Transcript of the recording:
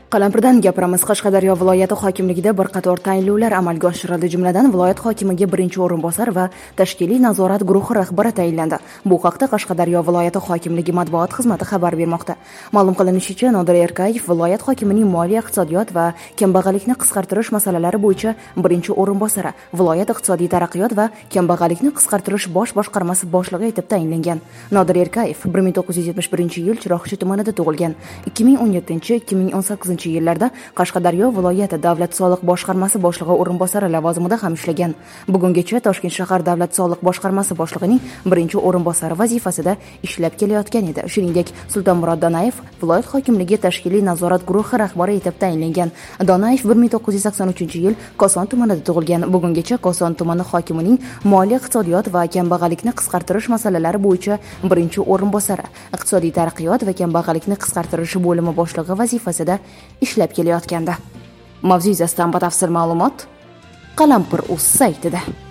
Qalampirdan gapiramiz. Qashqadaryo viloyati hokimligida bir qator tayinlovlar amalga oshirildi. Jumladan, viloyat hokimiga birinchi o'rinbosar va tashkiliy nazorat guruhi rahbari tayinlandi. Bu haqda Qashqadaryo viloyati hokimligi matbuot xizmati xabar bermoqda. Ma'lum qilinishicha, Nodir Erkayev viloyat hokimining moliya, iqtisodiyot va kambag'allikni qisqartirish masalalari bo'yicha birinchi o'rinbosari, viloyat iqtisodiy taraqqiyot va kambag'allikni qisqartirish bosh boshqarmasi boshlig'i etib tayinlangan. Nodir Erkayev 1971-yil Chiroqchi tumanida tug'ilgan. 2017-2018 yillarda Qashqadaryo viloyati davlat soliq boshqarmasi boshlig'i o'rinbosari lavozimida ham ishlagan. Bugungacha Toshkent shahar davlat soliq boshqarmasi boshlig'ining birinchi o'rinbosari vazifasida ishlab kelayotgan edi. Shuningdek, Sultonmurod Donayev viloyat hokimligi tashkiliy nazorat guruhi rahbari etib tayinlangan. Donayev 1983-yil Koson tumanida tug'ilgan. Bugungacha Koson tumani hokimining moliya, iqtisodiyot va kambag'allikni qisqartirish masalalari bo'yicha birinchi o'rinbosari, iqtisodiy taraqqiyot va kambag'allikni qisqartirish bo'limi boshlig'i vazifasida ishlab kelayotgandi. Mavzu yuzasidan batafsil ma'lumot Qalampir.uz saytida.